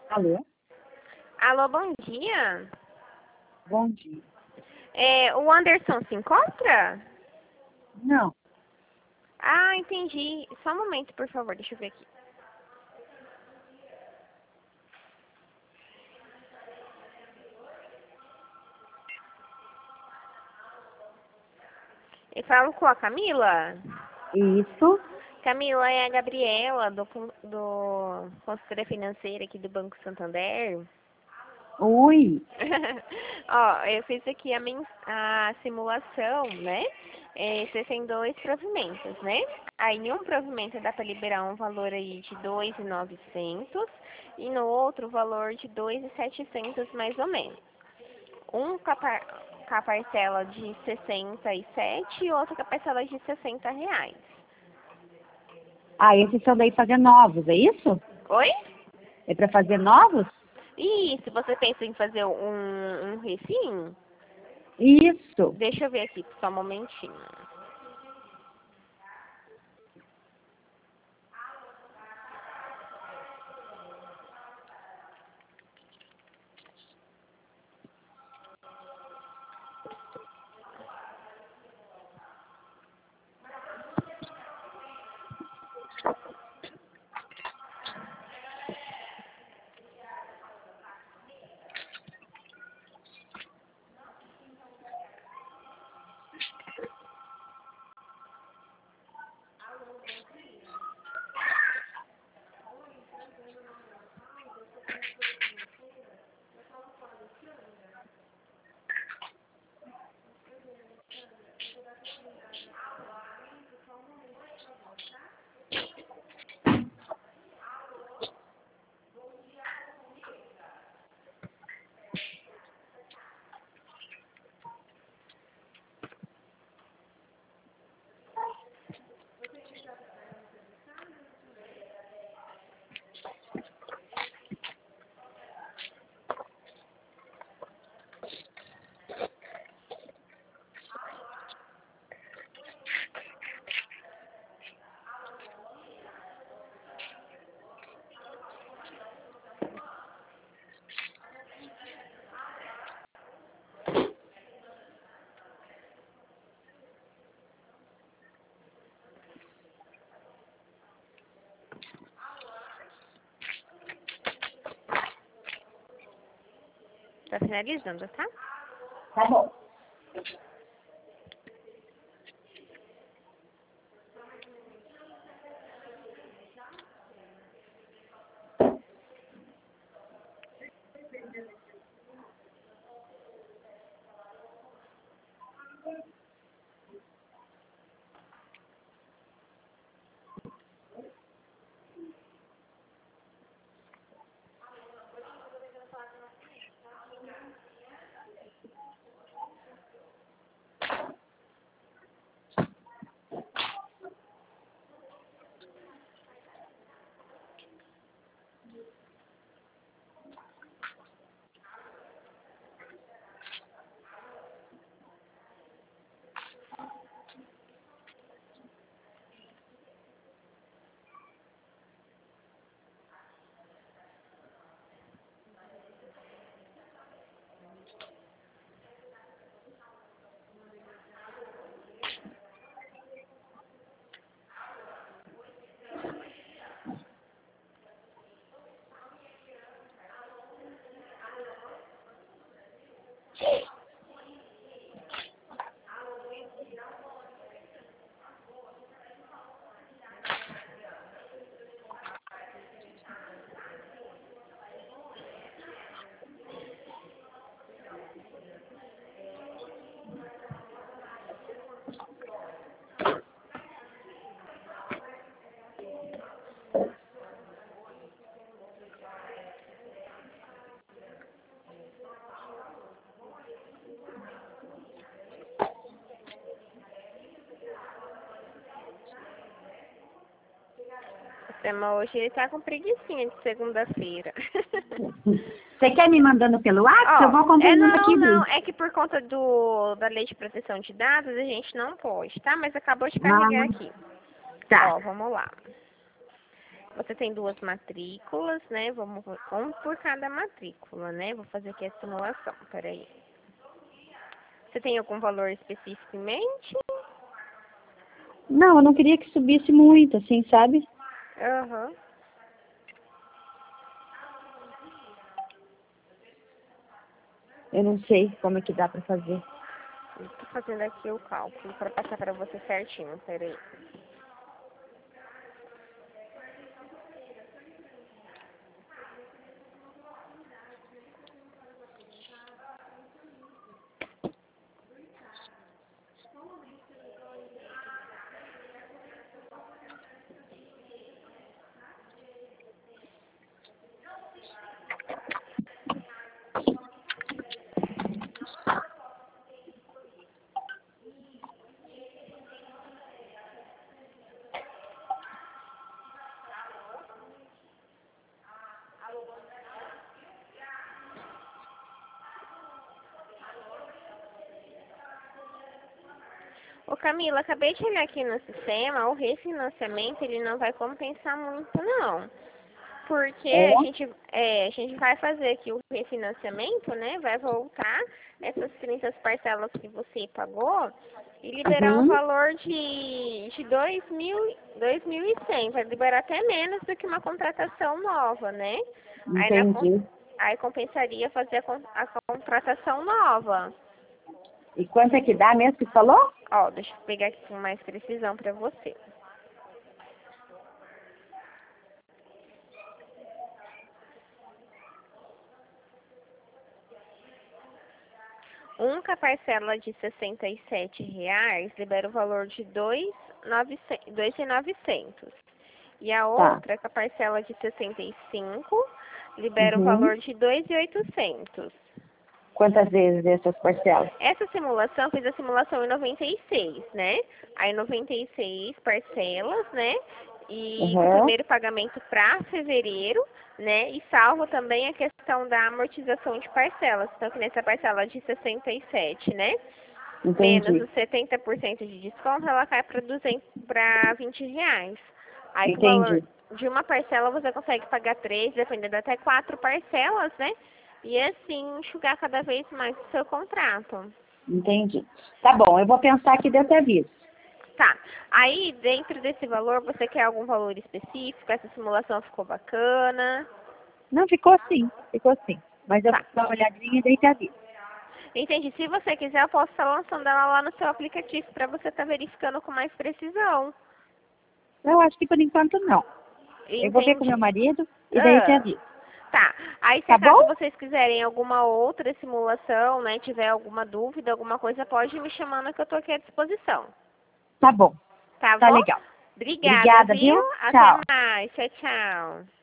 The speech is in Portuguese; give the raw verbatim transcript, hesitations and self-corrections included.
Alô? Alô, bom dia. Bom dia. É, o Anderson se encontra? Não. Ah, entendi. Só um momento, por favor, deixa eu ver aqui. Eu falo com a Camila? Isso? Camila, é a Gabriela, do, do consultoria financeira aqui do Banco Santander. Oi. Ó, eu fiz aqui a, men- a simulação, né? É, você tem dois provimentos, né? Aí em um provimento dá para liberar um valor aí de dois mil e novecentos e no outro valor de dois mil e setecentos mais ou menos. Um com a, par- com a parcela de sessenta e sete e outro com a parcela de sessenta reais. Ah, esses são daí fazer novos, é isso? Oi? É para fazer novos? E se você pensa em fazer um, um refim, Isso. deixa eu ver aqui, só um momentinho. Tá finalizando, tá? Tá bom. O tema hoje ele tá com preguicinha de segunda-feira. Você quer me mandando pelo WhatsApp? Eu vou Ó, é acompanhando não, aqui. não, Viu? é que por conta do da lei de proteção de dados a gente não pode, tá? Mas acabou de Ah, carregar aqui. tá. Ó, vamos lá. Você tem duas matrículas, né? Vamos, um por cada matrícula, né? Vou fazer aqui a simulação, peraí. Você tem algum valor específico em mente? Não, eu não queria que subisse muito, assim, sabe? Aham. Eu não sei como é que dá pra fazer. Eu tô fazendo aqui o cálculo para passar para você certinho, peraí. Ô Camila, acabei de olhar aqui no sistema, o refinanciamento ele não vai compensar muito não. Porque É? a gente, é, a gente vai fazer aqui o refinanciamento, né? Vai voltar essas trinta parcelas que você pagou e liberar um Uhum. valor de, de dois mil, dois mil e cem. Vai liberar até menos do que uma contratação nova, né? Aí, na, con- Entendi. aí compensaria fazer a, con- a contratação nova. E quanto é que dá mesmo que falou? Ó, deixa eu pegar aqui com mais precisão para você. Um com a parcela de sessenta e sete reais libera o valor de dois mil e novecentos. E a Tá. outra com a parcela de sessenta e cinco libera o Uhum. valor de dois mil e oitocentos. Quantas vezes essas parcelas? Essa simulação, eu fiz a simulação em noventa e seis, né? Aí noventa e seis parcelas, né? E com o Uhum. primeiro pagamento para fevereiro, né? E salvo também a questão da amortização de parcelas. Então, que nessa parcela de sessenta e sete, né? Menos Entendi. os setenta por cento de desconto, ela cai para para vinte reais. Aí com o valor Entendi. de uma parcela você consegue pagar três, dependendo até quatro parcelas, né? E assim enxugar cada vez mais o seu contrato. Entendi. Tá bom, eu vou pensar aqui desse aviso. Tá. Aí dentro desse valor você quer algum valor específico? Essa simulação ficou bacana? Não, ficou assim, ficou assim. Mas eu vou Tá. dar uma olhadinha e daí te aviso. Entendi. Se você quiser, eu posso estar lançando ela lá no seu aplicativo para você estar verificando com mais precisão. Eu acho que por enquanto não. Eu vou ver com meu Entendi. marido e daí eu te Ah, aviso. tá. Aí, se Tá acaso bom? vocês quiserem alguma outra simulação, né, tiver alguma dúvida, alguma coisa, pode me chamando que eu tô aqui à disposição. Tá bom. Tá Tá bom? legal. Obrigada, Obrigada, viu? viu? Até Tchau. mais. Tchau, tchau.